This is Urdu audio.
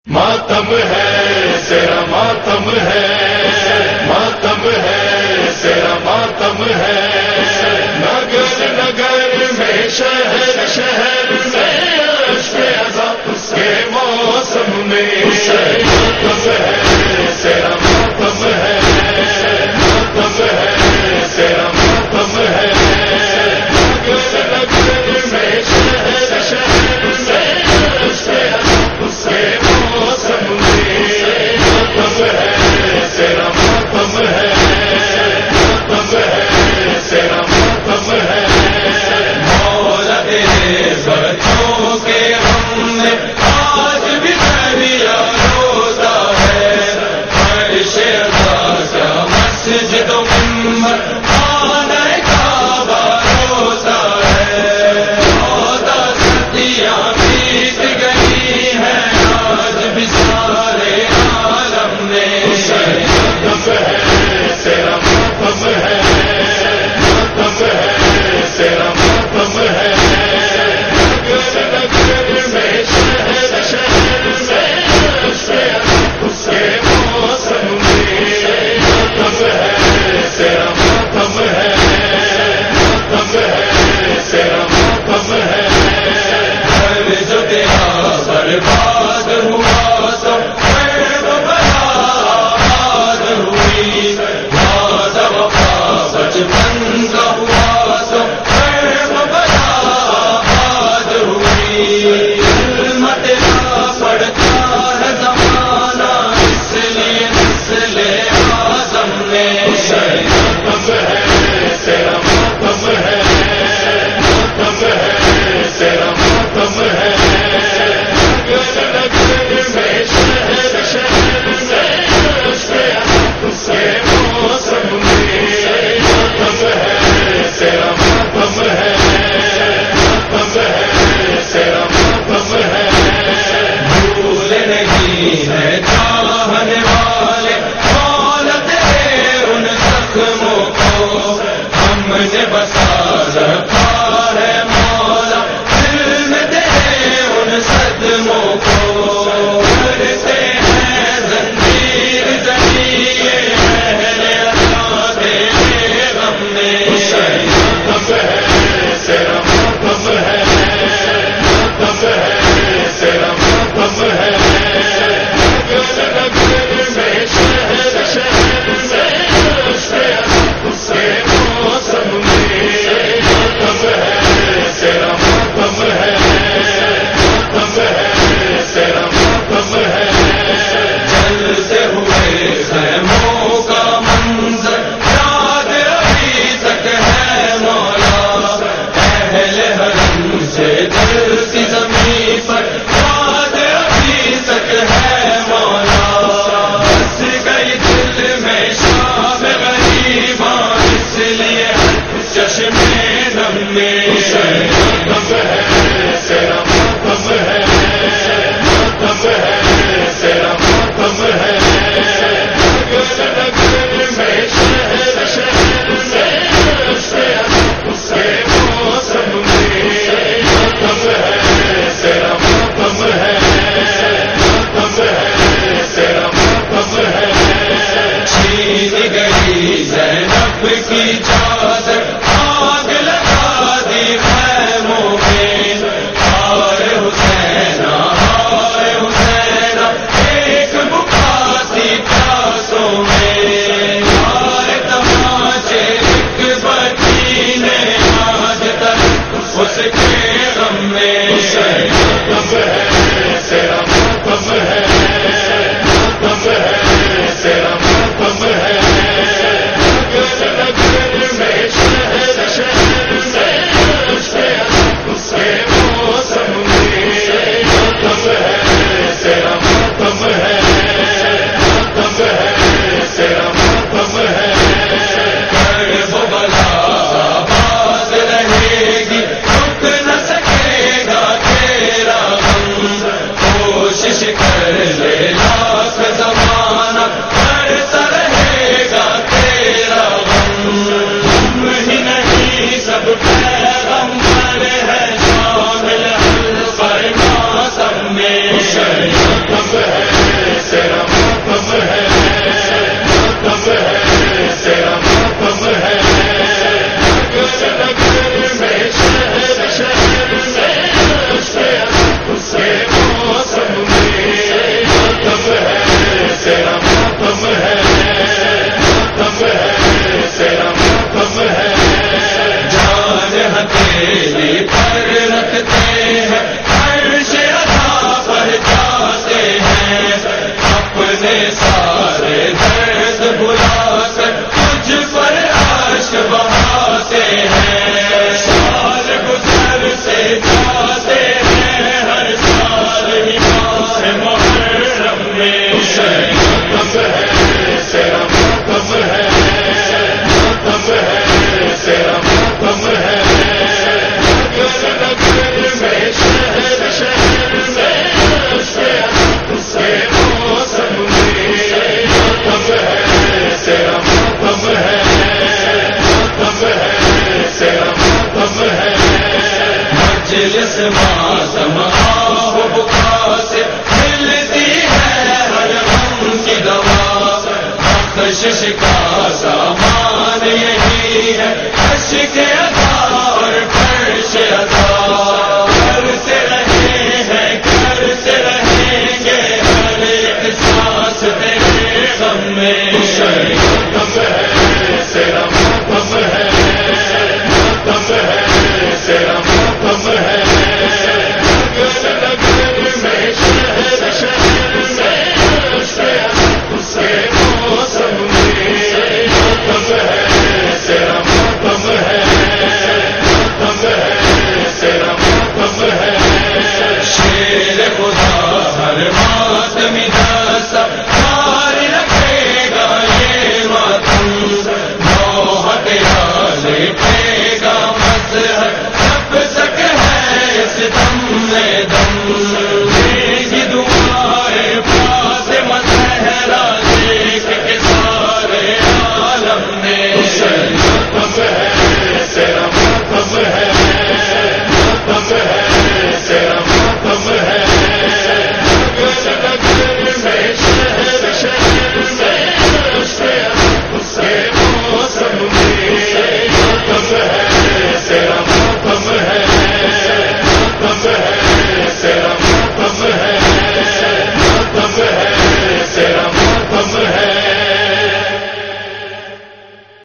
ماتم ہے تیرا ماتم ہے، ماتم ہے تیرا ماتم ہے، نگر نگر میں شہر شہر میں اشک عذاب کے موسم میں ماتم ہے تیرا ماتم ہے، ماتم ہے تیرا ماتم ہے، نگر نگر میں شہر شہر میں اشک عذاب کے موسم میں ماتم ہے تیرا ماتم ہے، ماتم ہے تیرا ماتم ہے، مولا تیرے بچوں کے ہم نے آج بھی دریا دمیدہ سب مار رکھے گا یہ ماتم نوحہ تیرا لکھے گا مذہب سب تک ہے اس دم میں دم یہ دعائیں